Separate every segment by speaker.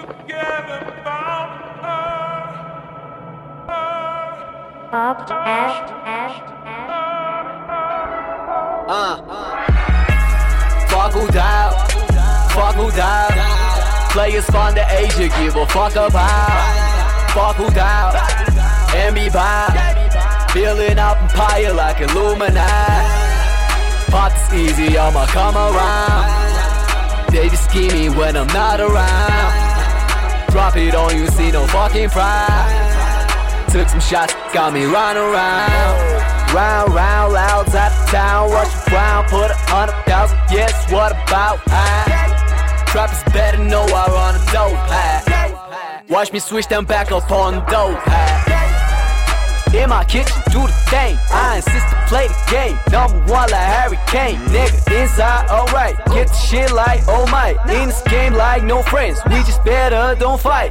Speaker 1: Fuck who died, fuck who died. Players from the Asia, give a fuck about. Fuck who died, and me by. Building up empire like Illuminati. Pop this easy, I'ma come around. They just scheming when I'm not around. Drop it on you, see no fucking pride. Took some shots, got me running around. Round, round, louds out of town. Watch you brown, put 100,000. Yes, what about I? Trappers better know I run a dope pack. Watch me switch them back up on the dope pack. In my kitchen, do the thing. I insist to play the game. Number one like Harry Kane. Nigga, inside, alright. Get the shit like, oh my. In this game like no friends. We just better don't fight.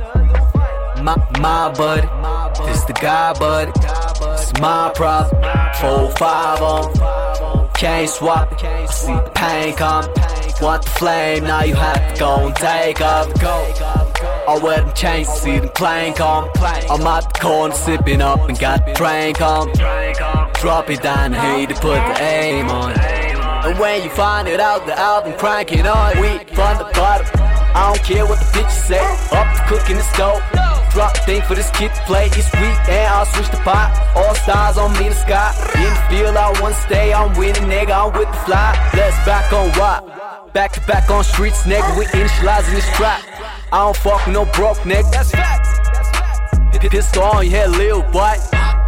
Speaker 1: My buddy, this the guy buddy. It's my problem. 4-5 on. Can't swap. I see the pain come. Want the flame, now you have to go and take off. I wear them chains, see them plane come. I'm at the corner sipping up and got the train come. Drop it down here to put the aim on it. And when you find it out, the album cranking on. We from the bottom, I don't care what the bitches say. Up to cooking the stove. Drop the thing for this kid to play. It's week and I'll switch the pot. All stars on me in the sky. In the field I wanna stay. I'm winning, nigga, I'm with the fly. Let's back on what? Back to back on streets, nigga. We initializing this trap. I don't fuck with no broke nigga. That's facts. Pistol on your head, lil boy.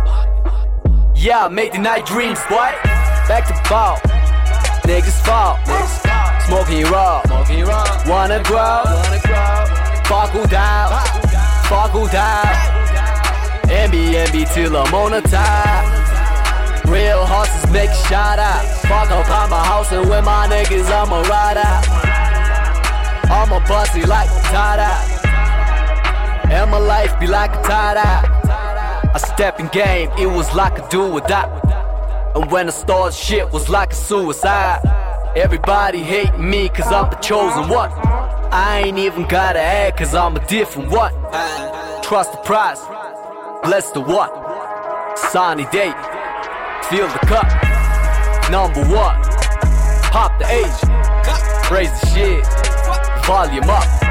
Speaker 1: Yeah, I make the night dreams, boy. Back to ball. Niggas fall. Smoking raw. Wanna grow. Fuck who down. Fuck who died. MB till I'm on the top. Real horses make a shot out. Fuck up on my house and with my niggas I'ma ride out. I'ma bust it like a tie-dye. And my life be like a tie-dye. I step in game, it was like a do or die. And when I started shit was like a suicide. Everybody hate me cause I'm the chosen one. I ain't even gotta act cause I'm a different one. Trust the prize, bless the what. Sunny day, feel the cup. Number one, pop the age, raise the shit, volume up.